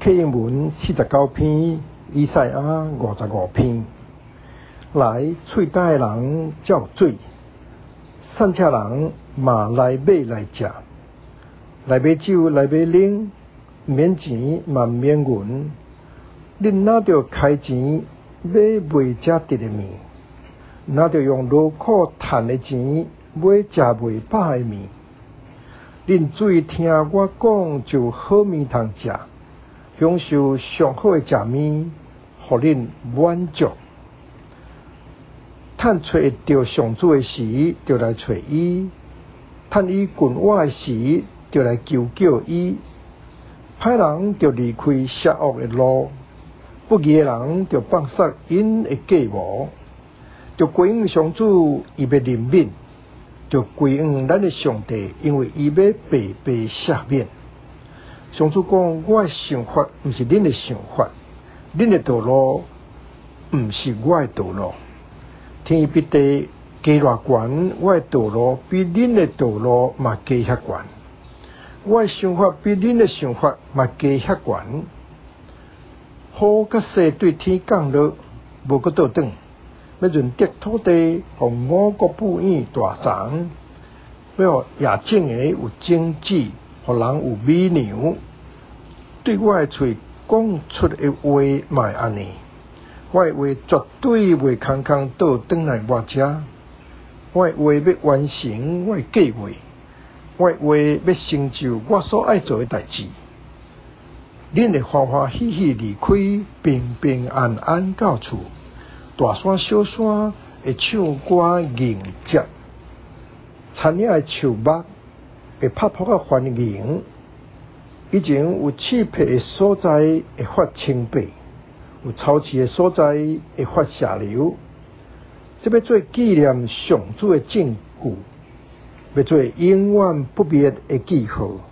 启应文49篇，以赛亚55篇。来喙干的人才有水，散车人嘛来买来食，来买酒来买奶，免钱嘛免银。恁若着开钱买袂食得的面，若着用劳苦赚的钱买食袂饱的面。恁水听我讲就好面通食，享受上好的食面，互恁满足。趁找着上主的时，就来找伊；趁伊近我的时，就来求救伊。歹人就离开邪恶的路，不义的人就放杀因的计谋，就归向上主，伊要怜悯；就归向咱的上帝，因为伊要白白赦免。上主讲：我的想法不是恁的想法，恁的道路不是我的道路。天比地加偌悬，我的道路比恁的道路嘛加遐悬，我的想法比恁的想法嘛加遐悬。雨甲雪对天降落，无搁倒转，要润泽土地，互五谷哺养大长，要互野种的有种子，互人有米粮。对我的嘴讲出的话嘛会安尼。我的话绝对袂空空倒转来我遮，我的话要完成我的计划，我的话要成就我所爱做的代志。恁会欢欢喜喜离开，平平安安到厝。大山小山会唱歌迎接，田野的树木会拍扑啊欢迎。以前有刺皮的所在会发青白。有潮气的所在会发射流，这要做纪念上主的证据，要做永远不灭的记号。